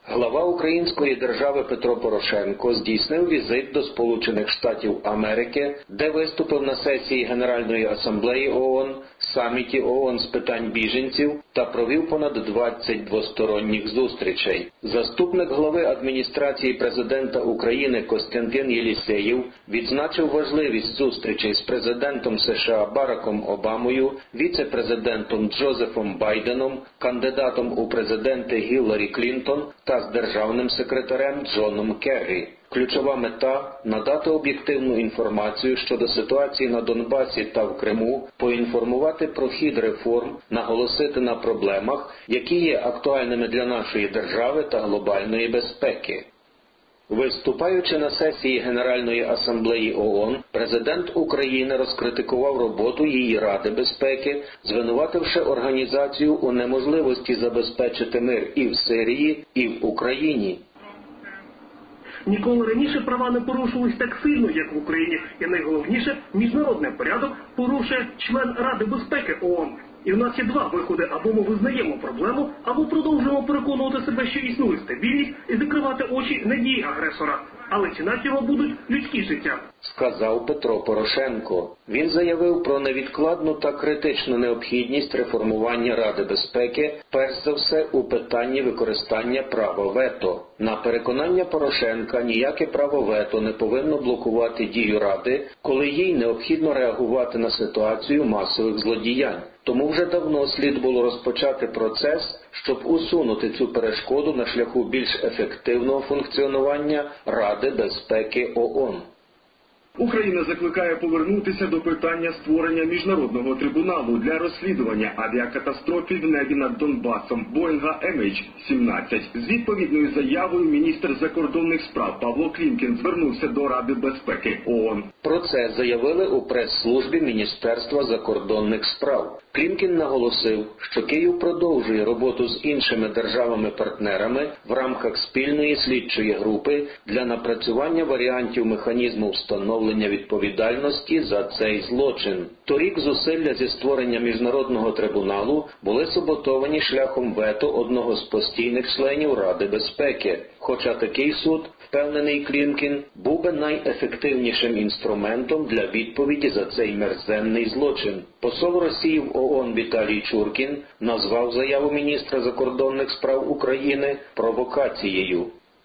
Глава української держави Петро Порошенко здійснив візит до Сполучених Штатів Америки, де виступив на сесії Генеральної асамблеї ООН, саміті ООН з питань біженців та провів понад 20 двосторонніх зустрічей. Заступник глави адміністрації президента України Костянтин Єлісєєв відзначив важливість зустрічей з президентом США Бараком Обамою, віце-президентом Джозефом Байденом, кандидатом у президенти Гілларі Клінтон та з державним секретарем Джоном Керрі. Ключова мета – надати об'єктивну інформацію щодо ситуації на Донбасі та в Криму, поінформувати про хід реформ, наголосити на проблемах, які є актуальними для нашої держави та глобальної безпеки. Виступаючи на сесії Генеральної асамблеї ООН, президент України розкритикував роботу її Ради безпеки, звинувативши організацію у неможливості забезпечити мир і в Сирії, і в Україні. Ніколи раніше права не порушувались так сильно, як в Україні. І найголовніше, міжнародний порядок порушує член Ради безпеки ООН. І в нас є два виходи: або ми визнаємо проблему, або продовжуємо переконувати себе, що існує стабільність, і закривати очі на дії агресора. Але ціна цього будуть людські життя, сказав Петро Порошенко. Він заявив про невідкладну та критичну необхідність реформування Ради безпеки, перш за все у питанні використання права вето. На переконання Порошенка, ніяке право вето не повинно блокувати дію Ради, коли їй необхідно реагувати на ситуацію масових злодіянь. Тому вже давно слід було розпочати процес, щоб усунути цю перешкоду на шляху більш ефективного функціонування Ради безпеки ООН. Україна закликає повернутися до питання створення міжнародного трибуналу для розслідування авіакатастрофи в небі над Донбасом Боїнга MH17. З відповідною заявою міністр закордонних справ Павло Клімкін звернувся до Ради безпеки ООН. Про це заявили у прес-службі Міністерства закордонних справ. Клімкін наголосив, що Київ продовжує роботу з іншими державами-партнерами в рамках спільної слідчої групи для напрацювання варіантів механізму встановлення відповідальності за цей злочин. Торік зусилля зі створення міжнародного трибуналу були саботовані шляхом вето одного з постійних членів Ради безпеки. Хоча такий суд, впевнений Клімкін, був би найефективнішим інструментом для відповіді за цей мерзенний злочин. Посол Росії в ООН Віталій Чуркін назвав заяву міністра закордонних справ України провокацією.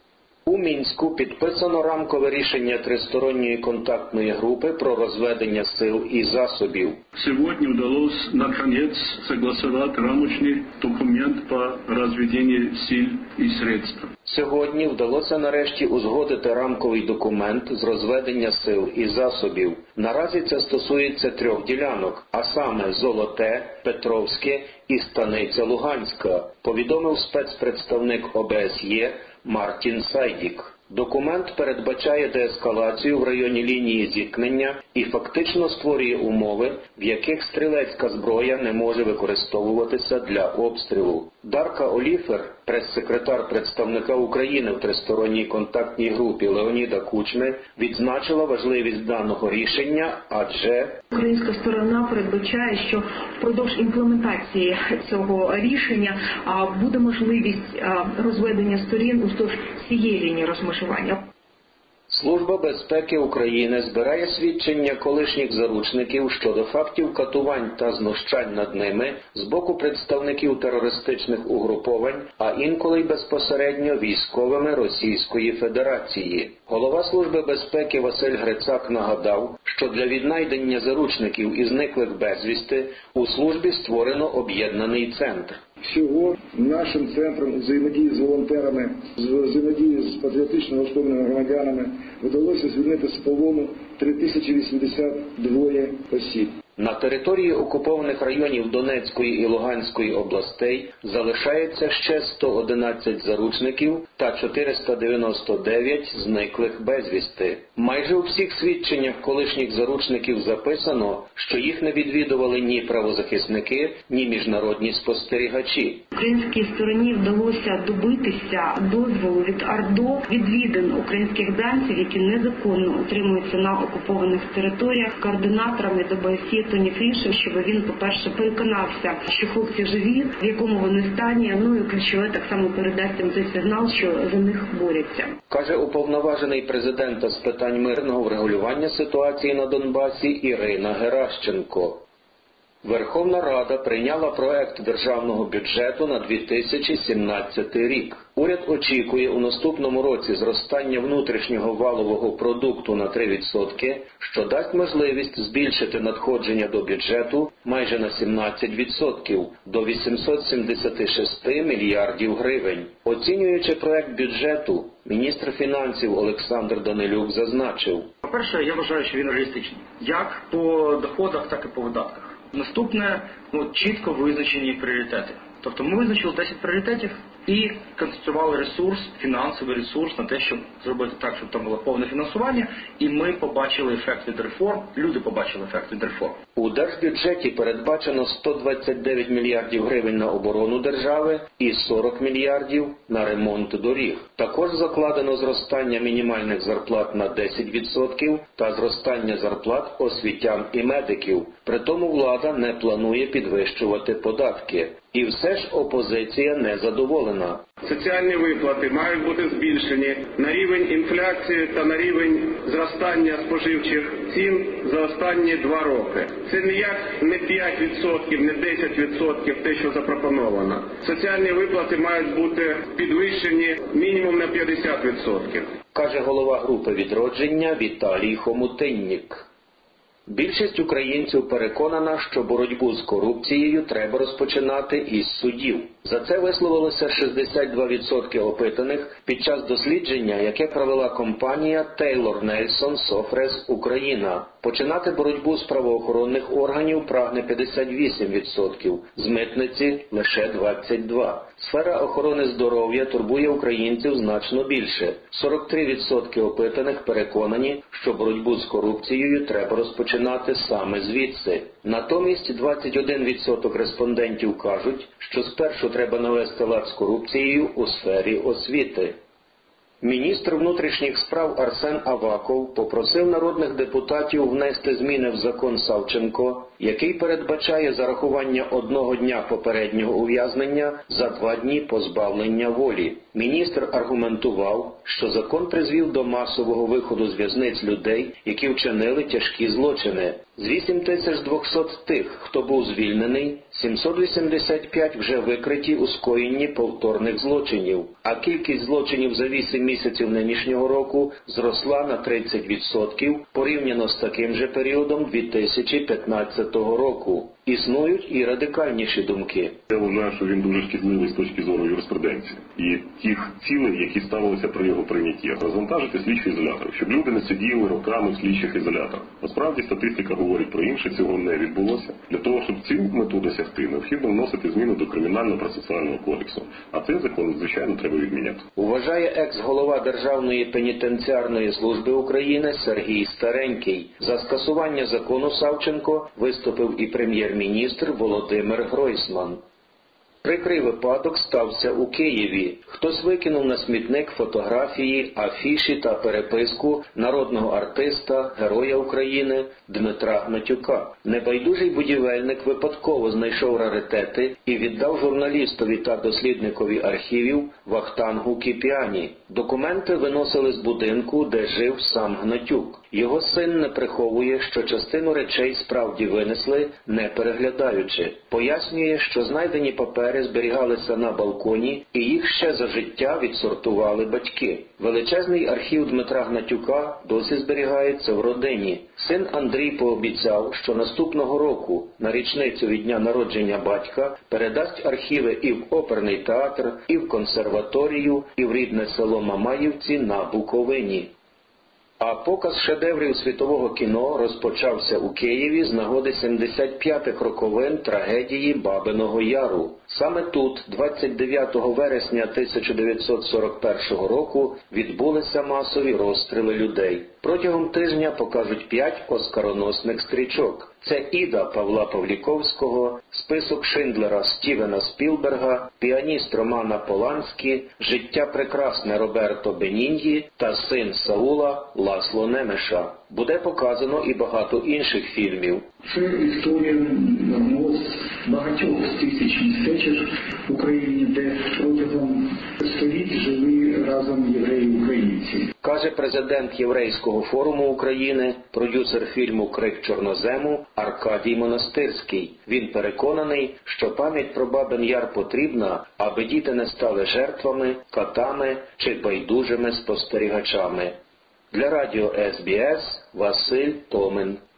У Мінську підписано рамкове рішення тристоронньої контактної групи про розведення сил і засобів. Сьогодні вдалося, наконець, согласувати рамочний документ по розведенню сил і средств. Сьогодні вдалося нарешті узгодити рамковий документ з розведення сил і засобів. Наразі це стосується 3 ділянок, а саме Золоте, Петровське і Станиця Луганська, повідомив спецпредставник ОБСЄ Мартін Сайдік. Документ передбачає деескалацію в районі лінії зіткнення і фактично створює умови, в яких стрілецька зброя не може використовуватися для обстрілу. Дарка Оліфер, прес-секретар представника України в тристоронній контактній групі Леоніда Кучми, відзначила важливість даного рішення, адже українська сторона передбачає, що впродовж імплементації цього рішення буде можливість розведення сторін уздовж цієї лінії розмежування. Служба безпеки України збирає свідчення колишніх заручників щодо фактів катувань та знущань над ними з боку представників терористичних угруповань, а інколи й безпосередньо військовими Російської Федерації. Голова Служби безпеки Василь Грицак нагадав, що для віднайдення заручників і зниклих безвісти у службі створено об'єднаний центр. Всього нашим центром взаємодії з волонтерами, взаємодії з патріотично налаштованими громадянами вдалося звільнити з полону 3082 осіб. На території окупованих районів Донецької і Луганської областей залишається ще 111 заручників та 499 зниклих безвісти. Майже у всіх свідченнях колишніх заручників записано, що їх не відвідували ні правозахисники, ні міжнародні спостерігачі. Українській стороні вдалося добитися дозволу від АРДО відвідин українських данців, які незаконно утримуються на окупованих територіях, координаторами ДБСІ Антоні Фрішин, щоб він, по-перше, переконався, що хлопці живі, в якому вони стані, ну і ключове так само передасть їм цей сигнал, що за них борються. Каже уповноважений президента з питань мирного врегулювання ситуації на Донбасі Ірина Геращенко. Верховна Рада прийняла проект державного бюджету на 2017 рік. Уряд очікує у наступному році зростання внутрішнього валового продукту на 3%, що дасть можливість збільшити надходження до бюджету майже на 17% до 876 мільярдів гривень. Оцінюючи проект бюджету, міністр фінансів Олександр Данилюк зазначив. По-перше, я вважаю, що він реалістичний. Як по доходах, так і по видатках. Наступне, чітко визначені пріоритети. Тобто ми визначили 10 пріоритетів і концентрували ресурс, фінансовий ресурс на те, щоб зробити так, щоб там було повне фінансування, і ми побачили ефект від реформ, люди побачили ефект від реформ. У держбюджеті передбачено 129 мільярдів гривень на оборону держави і 40 мільярдів на ремонт доріг. Також закладено зростання мінімальних зарплат на 10% та зростання зарплат освітян і медиків. Притому влада не планує підвищувати податки. І все ж опозиція не задоволена. Соціальні виплати мають бути збільшені на рівень інфляції та на рівень зростання споживчих цін за останні 2 роки. Це ніяк не 5%, не 10% те, що запропоновано. Соціальні виплати мають бути підвищені мінімум на 50%. Каже голова групи «Відродження» Віталій Хомутиннік. Більшість українців переконана, що боротьбу з корупцією треба розпочинати із судів. За це висловилося 62% опитаних під час дослідження, яке провела компанія Taylor Nelson Software Україна. Починати боротьбу з правоохоронних органів прагне 58%, з митниці – лише 22%. Сфера охорони здоров'я турбує українців значно більше. 43% опитаних переконані, що боротьбу з корупцією треба розпочинати саме звідси. Натомість 21% респондентів кажуть, що спершу треба навести лад з корупцією у сфері освіти. Міністр внутрішніх справ Арсен Аваков попросив народних депутатів внести зміни в закон Савченко, який передбачає зарахування 1 дня попереднього ув'язнення за 2 дні позбавлення волі. Міністр аргументував, що закон призвів до масового виходу з в'язниць людей, які вчинили тяжкі злочини. З 8200 тих, хто був звільнений, 785 вже викриті у скоєнні повторних злочинів, а кількість злочинів за 8 місяців нинішнього року зросла на 30% порівняно з таким же періодом 2015 року. Існують і радикальніші думки. Я вважаю, що він дуже шкідливий з точки зору юриспруденції і тих цілей, які ставилися при його прийнятті. Розвантажити слідчий ізолятор, щоб люди не сиділи роками в слідчих ізоляторах. Насправді статистика говорить про інше, цього не відбулося. Для того, щоб цю мету досягти, необхідно вносити зміни до Кримінально-процесуального кодексу. А цей закон, звичайно, треба відміняти. Вважає екс-голова Державної пенітенціарної служби України Сергій Старенький. За скасування закону Савченко виступив і прем'єр-міністр Володимир Гройсман. Прикрий випадок стався у Києві. Хтось викинув на смітник фотографії, афіші та переписку народного артиста, героя України Дмитра Гнатюка. Небайдужий будівельник випадково знайшов раритети і віддав журналістові та дослідникові архівів Вахтангу Кіпіані. Документи виносили з будинку, де жив сам Гнатюк. Його син не приховує, що частину речей справді винесли, не переглядаючи. Пояснює, що знайдені папери зберігалися на балконі і їх ще за життя відсортували батьки. Величезний архів Дмитра Гнатюка досі зберігається в родині. Син Андрій пообіцяв, що наступного року, на річницю від дня народження батька, передасть архіви і в оперний театр, і в консерваторію, і в рідне село Мамаївці на Буковині. А показ шедеврів світового кіно розпочався у Києві з нагоди 75-х роковин трагедії Бабиного Яру. Саме тут, 29 вересня 1941 року, відбулися масові розстріли людей. Протягом тижня покажуть 5 оскароносних стрічок. Це «Іда» Павла Павліковського, «Список Шиндлера» Стівена Спілберга, «Піаніст» Романа Поланські, «Життя прекрасне» Роберто Беніньї та «Син Саула» Ласло Немеша. Буде показано і багато інших фільмів. Це історія одного з багатьох тисяч містечок в Україні, де протягом століть жили разом євреї-українці. Каже президент Єврейського форуму України, продюсер фільму «Крик чорнозему» Аркадій Монастирський. Він переконаний, що пам'ять про Бабин Яр потрібна, аби діти не стали жертвами, катами чи байдужими спостерігачами. Для радіо СБС Василь Томин.